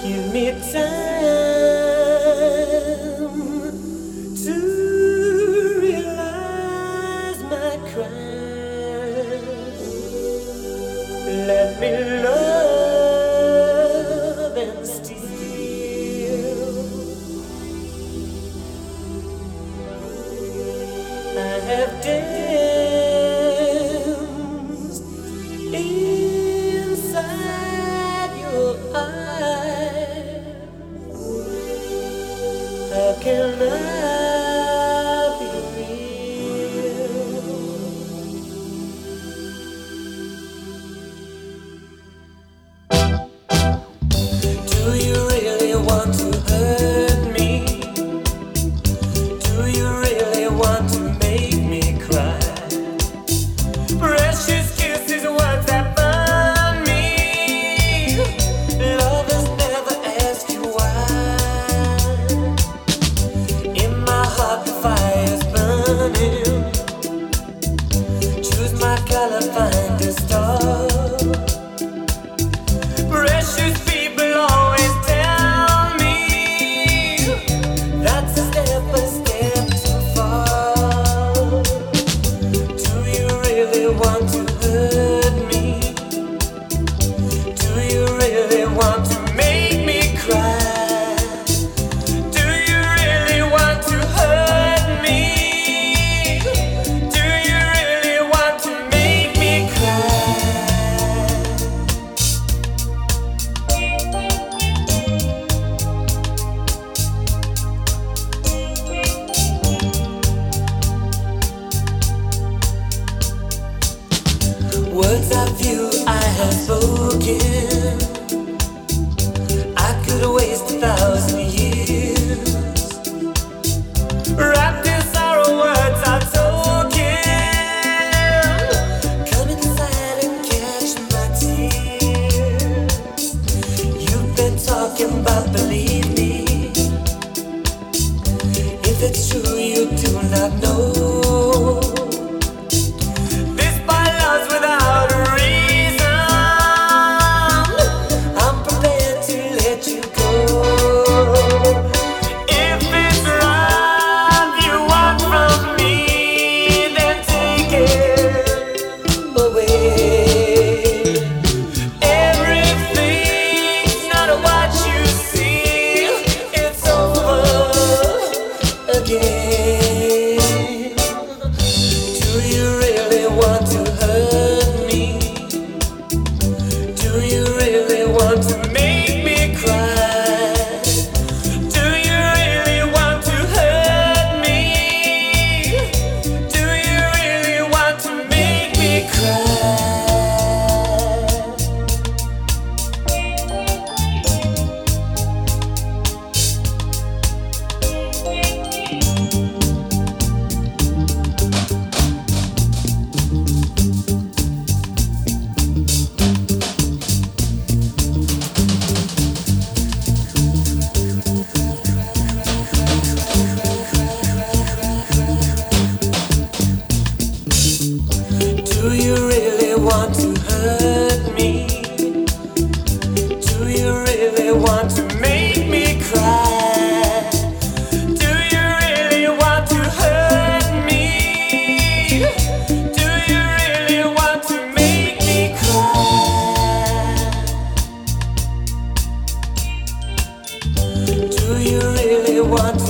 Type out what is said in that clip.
Give me time to realize my crime. Let me love and steal. I have danced inside your eyes. How can I be real? Do you really want to hurt me? Do you really want to make me cry? Precious kisses, words that burn me. Lovers never ask you why. In my heart the fire's burning. Choose my color, find a star. Precious people always tell me that's a step too far. Do you really want to hurt me? Do you really want to make me cry? Do you really want to hurt me? Do you really want to make me cry? Words of you I have spoken. I could waste 1,000 years. Wrapped in sorrow, words are token. Come inside and catch my tears. You've been talking about, believe me. If it's true, you do not know. This by love's without a reason. I'm prepared to let you go. If it's love you want from me, then take it away. Everything's not what you see. It's over again. Do you really want to hurt me? Do you really want to make me cry? Do you really want to hurt me? Do you really want to make me cry? Do you really want to hurt me? Do you really want to make me cry? Do you really want to hurt me? Do you really want to make me cry? Do you really want to